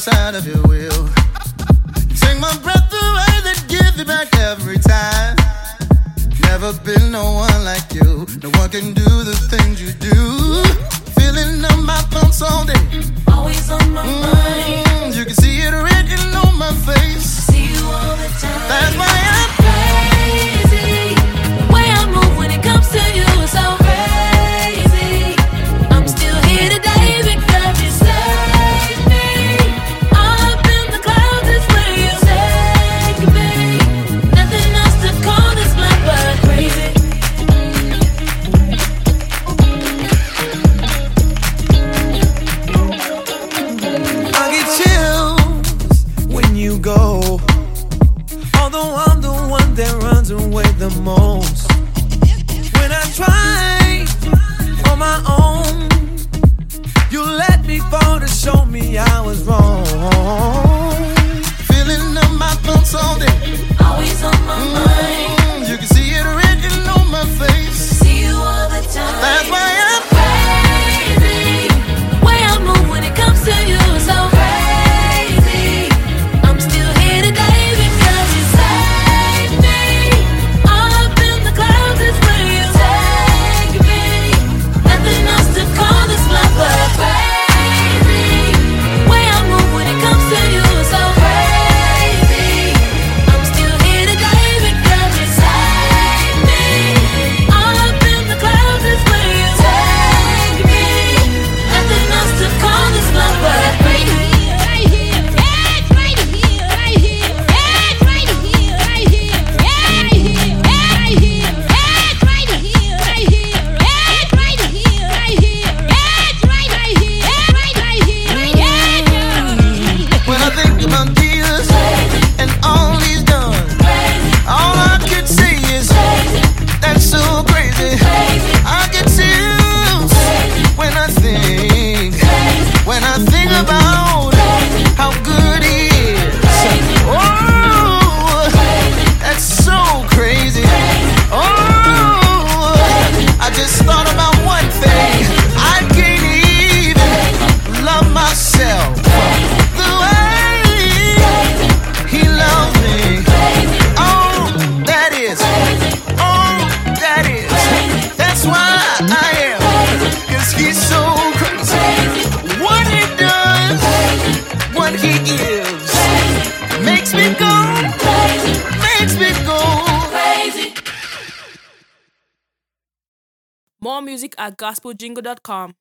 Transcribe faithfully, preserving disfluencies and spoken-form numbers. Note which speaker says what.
Speaker 1: outside of your will. Take my breath away, then give it back every time. Never been no one like you. No one can do the things you do. Feeling on my thoughts all day.
Speaker 2: Always on my mm, mind.
Speaker 1: You can see it written on my face.
Speaker 2: See you all the time.
Speaker 1: That's why I'm
Speaker 2: crazy. The way I move when it comes to you is so crazy. I'm still here today because you saved me. Up in the clouds is where you take me. Nothing else to call this life but crazy.
Speaker 1: I get chills when you go. Although I'm the one that runs away the most. When I try on my own, you let me fall to show me I was wrong. Feeling up my thoughts all day.
Speaker 2: Always on my
Speaker 1: mm,
Speaker 2: mind.
Speaker 1: You can see it written on my face.
Speaker 2: See you all the time.
Speaker 1: That's why I'm
Speaker 2: crazy. The way I move when it comes to you is so crazy. I'm still here today because you saved me. Up in the clouds is where you take me. Nothing else to call this love but crazy. The way I move when it comes to you is so crazy. I'm still here today because you saved me. Up in the clouds is where you take me. Nothing else to call this love but crazy. Right here, right here, right here, right here, right here, right here, right here, right here, right here, right here, right here, right here, right here.
Speaker 1: when I think about Jesus and all he's done. All I could say is that's so crazy. I get chills when I think, when I think about how good he is. Oh, that's so crazy. Oh, I just thought about one thing. I can't even love myself the way he loves me. Oh, that is. Oh, that is. That's why I am. Cause he's so crazy. What he does, what he gives, makes me go, makes me go
Speaker 2: Crazy.
Speaker 3: More music at gospel jingle dot com.